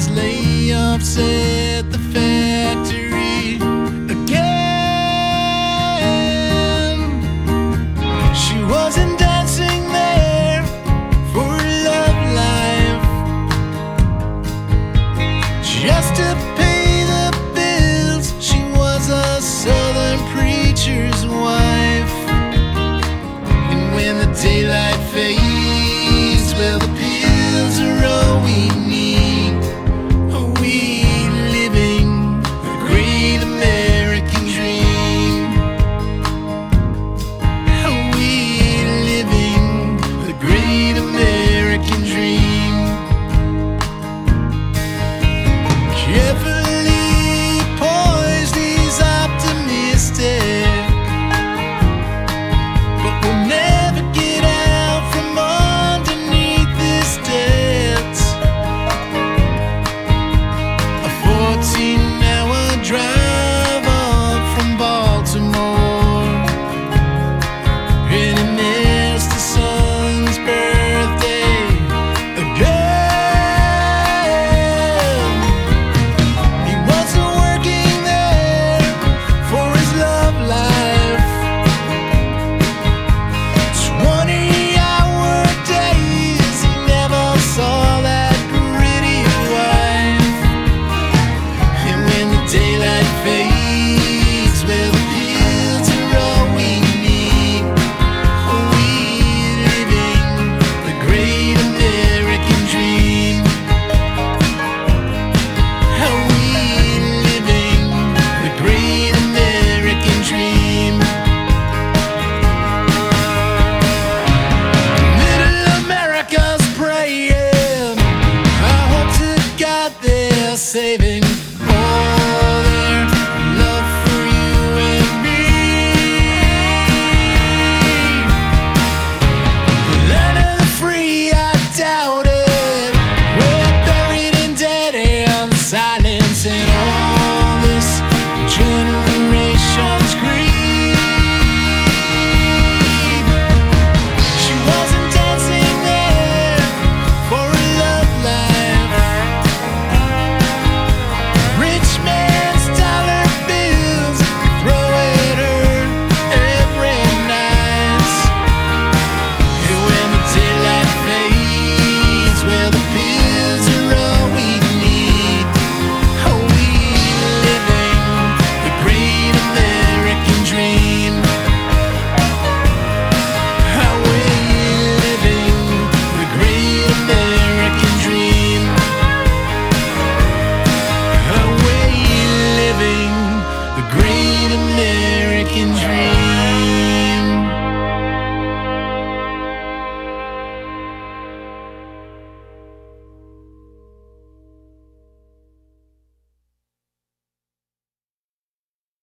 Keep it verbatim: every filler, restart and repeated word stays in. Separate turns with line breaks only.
there's layoffs at the factory again. She wasn't dancing there for a love life, just to pay the bills. She was a southern preacher's wife. And when the daylight fades, well, the pills are all we need. Are we living the great American dream? Are we living the great American dream? Carefully poised, he's optimistic, but we'll never get out from underneath this debt. A fourteen hour drive up from Baltimore, and he missed his son's birthday again. He wasn't working there for his love life. twenty hour days, he never saw that pretty wife. And when the daylight fades, well, the pills are all we need. Are we living the great American dream? Are we living the great American dream? Middle America's praying, I hope to God they're saving